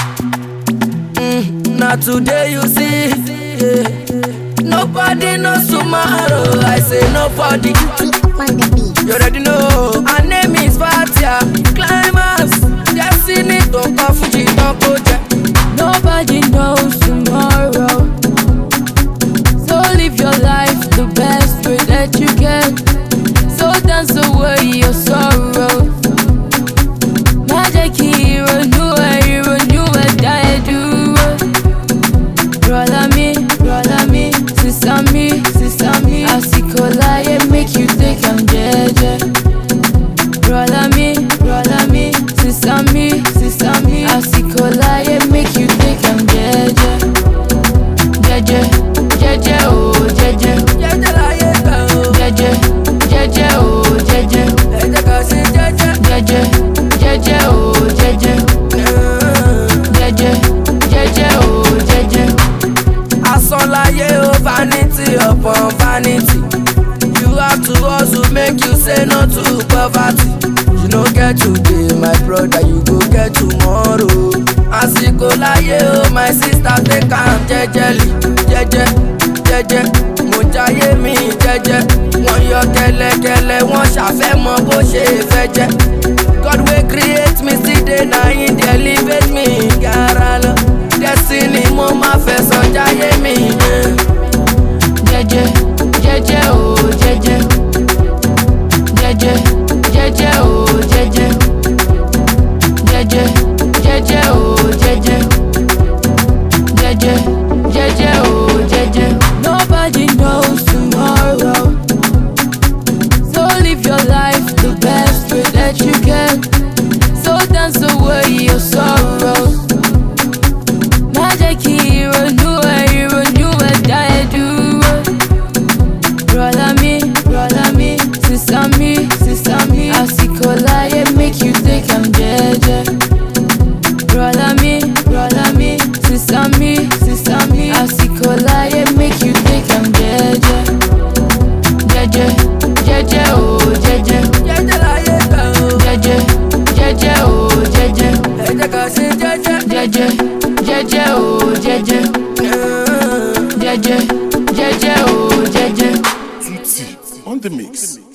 Now today you see, yeah. Nobody knows tomorrow. I say nobody. You already know. Her name is Fatia. Climax, destiny to Fuji Tokoja. Nobody knows tomorrow, so live your life the best way that you can. So dance away your sorrow. Magic hero, new die do. Brother me, sister me. Asikola, make you take am jeje. Brother me, sister me. Asikola, make you take am jeje. Jeje, oh jeje. Jeje la ye ka o. Jeje, oh jeje. Jeje ka si jeje. Jeje, oh jeje. Jeje, oh jeje. Asán láyé o, vanity upon vanity. You have to hustle, make you say no to poverty. You no get today, my brother, you go get tomorrow. Àsìkò láyé o, my sister, take am jejely. Jeje, mo jayé mi jeje. Wọ́n yọ kẹ́lẹ́kẹ́lẹ́, wọ́n ṣàfẹ́ mọ bó ṣe fẹ́ jẹ́. God wey create me still dey na him dey elevate me. Gara lọ, destiny mo máa fẹ̀sọ̀ jayé mi. Jeje, oh jeje. Jeje, oh jeje. Jeje, oh jeje. Jeje, oh jeje. Nobody knows tomorrow, so live your life the best way that you can. So dance away your sorrow. Magic hero, new die do. Brother me, sister me. Asikola, make you take am jeje. Brother me, sister me. Asikola, make you take am jeje. Jeje, oh jeje. Jeje la ye ka o. Jeje, oh jeje. Jeje ka si jeje. Jeje, oh jeje. Jeje, oh jeje. On the mix.